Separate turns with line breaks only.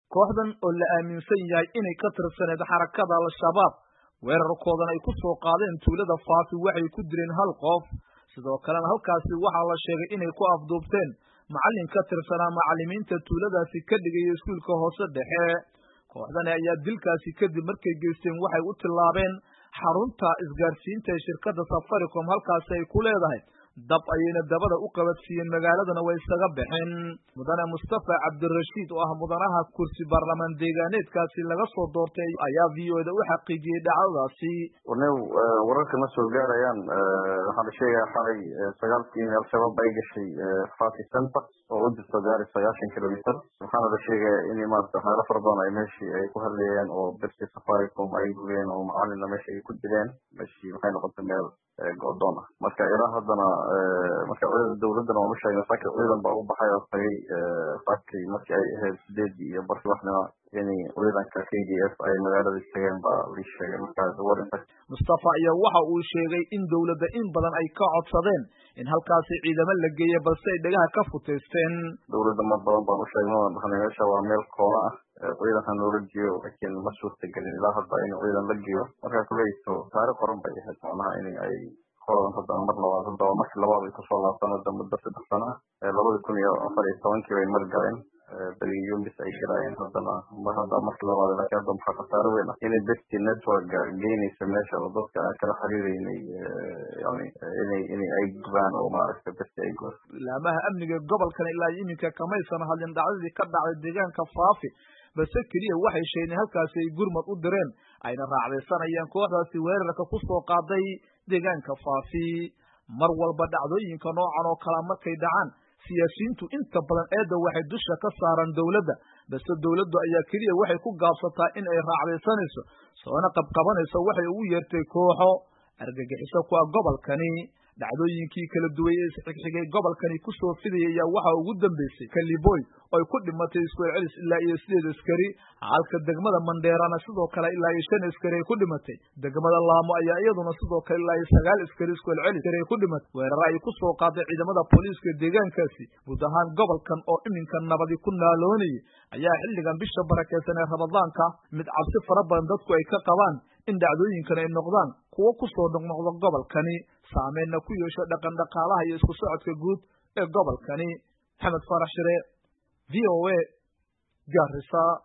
kooxdan oo la aaminsan yahay inay ka tirsaneed xarakada al-shabaab weerarkoodan ay ku soo qaadeen tuulada Faafi waxay ku dileen hal qof sidoo kalena halkaasi waxaa la sheegay inay ku afduubteen macallin ka tirsanaa macallimiinta tuuladaasi ka dhigay iskuulka hoose dhexe kooxdan ayaa dilkaasi kadib markay geysteen waxay u tilaabeen xarunta isgaarsiinta ee shirkadda Safaricom halkaasi ay ku leedahay dab ayayna dabada u qabadsiiyeen magaaladana way isaga baxeen mudane Mustafa Cabdirashiid oo ah mudanaha kursi baarlamaan deegaaneedkaasi laga soo doortay ayaa VO-da u xaqiijiyay dhacdadaasi
wararka ma soo gaarayaan waxaan la sheegayaa xalay 9 al-shabaab ay gashay Faafi Center oo u jirta gaari 90 kilomitir waxaana la sheegayaa in maanta xaalad farbadan ay meeshii ay ku hadlayeen oo birti Safaricom ay gubeen oo macallin meeshii ay ku dileen meeshii waxay noqotay meel go'doon ah marka ilaa haddana marka dawladana oo sheegay saaka ciidan baa u baxay oo tagay faakay markii ay ahayd 8 iyo barkii waxna inay ciidanka KDF ay magaalada tageen baa la sheegay markaas warinta
Mustafa ayaa waxa uu sheegay in dawladda in badan ay ka codsadeen in halkaasi ciidamo la geeyo balse ay dhagaha ka futeysteen
dawladda ma badan baa u sheegay meesha waa meel koona ah ciidanka nolojiyo laakiin ma suurtagelin ilaa hadda in ciidan la geeyo marka kuleyso taariikh qoran bay ahayd macnaha in ay qoran haddana mar markii labaad ay kusoo laabtaan muddo 3 sano 2014 bay mar galeen bariyoon bis ay galayeen haddana markii labaad laakiin hadda maxaa khasaaro weyn in dadka network gainaysa meesha oo dadka kala xiriirinay yani ay gubaan oo maaragtay dadka ay goor
laamaha amniga gobolkan ilaa iminka kamaysan hadlin dhacdadii ka dhacday deegaanka Faafi balse kaliya waxay sheegeen halkaasi ay gurmad u direen ayna raacdaysanayaan kooxdaasi weerarka ku soo qaaday deegaanka Faafi mar walba dhacdooyinka noocan oo kala markay dhacaan siyaasiyiintu inta badan eedda waxay dusha ka saaran dawladda balse dawladdu ayaa kaliya waxay ku gaabsataa in ay raacdaysanayso soona qabqabanayso waxay ugu yeertay kooxo argagixiso ku gobolkani dhacdooyinkii kala duway ee xigxigay gobolkani ku soo fidayay ayaa waxa ugu dambeysay Kaliboy oo ku dhimatay isku celis ilaa iyo 8 askari halka degmada Mandeerana sidoo kale ilaa iyo 5 askari ku dhimatay degmada Laamo ayaa iyaduna sidoo kale ilaa iyo 9 askari isku celis ku dhimatay weerar ay ku soo qaaday ciidamada booliiska deegaankaasi guud ahaan gobolkan oo iminka nabadi ku naaloonay ayaa xilligan bisha barakeysan ee Ramadaanka mid cabsi fara badan dadku ay ka qabaan in dhacdooyinkan ay noqdaan kuwa ku soo noqnoqda gobolkani saameeyna ku yeesho dhaqan dhaqaalaha iyo isku socodka guud ee gobolkani Maxamed Farax Shire VOA Garissa